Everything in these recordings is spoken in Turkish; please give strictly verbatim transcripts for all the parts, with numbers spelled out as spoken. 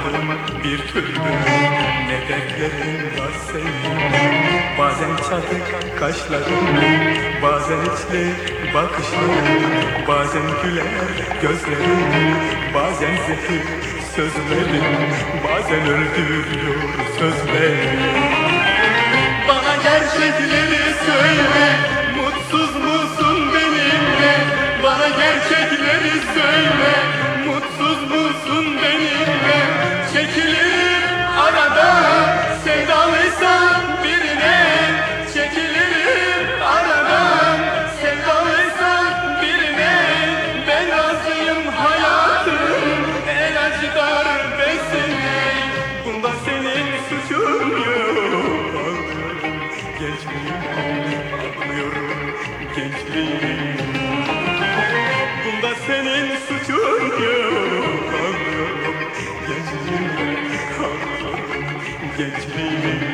anlamadım bir türlü ne dertlerin var senin. Bazen çatık kaşların, bazen içli bakışların, bazen güler gözlerin, bazen zehir sözlerin, bazen öldürüyor sözlerin. Bana gerçekleri söyle, mutsuz musun benimle? Bana gerçekleri söyle, mutsuz musun benimle? Çekilirim aradan, sevdalıysan birine. Çekilirim aradan, sevdalıysan birine. Ben razıyım hayatım, el acıdar besine. Bunda senin suçun yok. Gençliğim ağlıyorum, gençliğim. Bunda senin suçun yok. Ağlıyorum, gençliğim. Ağlıyorum, gençliğim.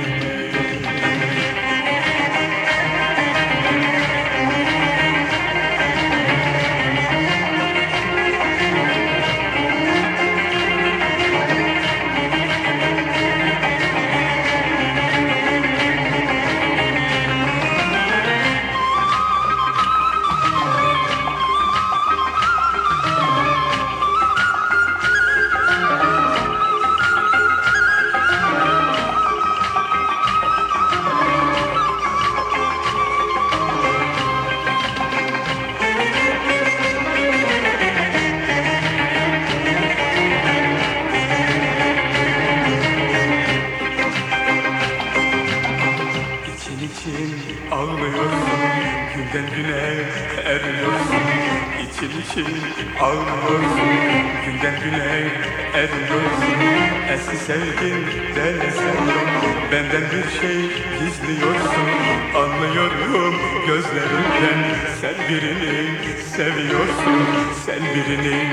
İçin ağlıyorsun, günden güne eriyorsun. İçin için ağlıyorsun, günden güne eriyorsun. Eski sevgin desem yok, benden bir şey gizliyorsun. Anlıyorum gözlerinden, sen birini seviyorsun. Sen birini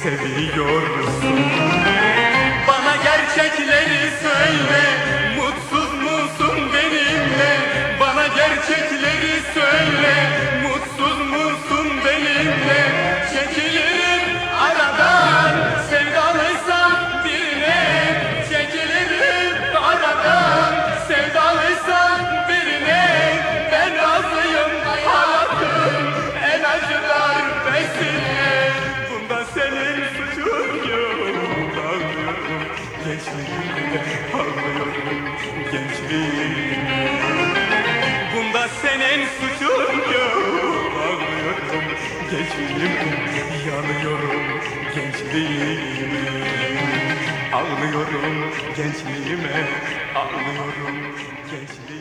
seviyorsun. Bana gerçekleri söyle, mutsuz musun benimle? Bana gerçekleri söyle, mutsuz musun benimle? Çekilirim aradan, sevdalıysan birine. Çekilirim aradan, sevdalıysan birine. Ben razıyım hayatım, en acılar besine. Bunda senin suçun yok. Ağlıyorum gençliğimde, ağlıyorum gençliğimde. Bunda senin suçun yok. Ağlıyorum gençliğimde, yanıyorum gençliğime. Ağlıyorum gençliğime, ağlıyorum gençliğime.